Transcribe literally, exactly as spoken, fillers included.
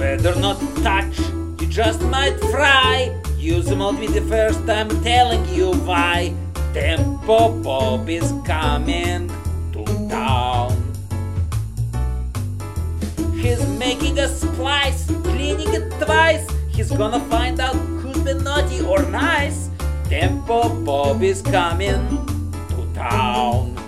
Better not touch, you just might fry. Use the mode with the first time telling you why. Tempo Bob is coming to town. He's making a splice, cleaning it twice. He's gonna find out who's been naughty or nice. Tempo Bob is coming to town.